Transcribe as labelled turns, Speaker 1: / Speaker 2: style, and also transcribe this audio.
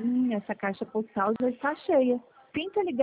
Speaker 1: Essa caixa postal já está cheia. Tenta ligar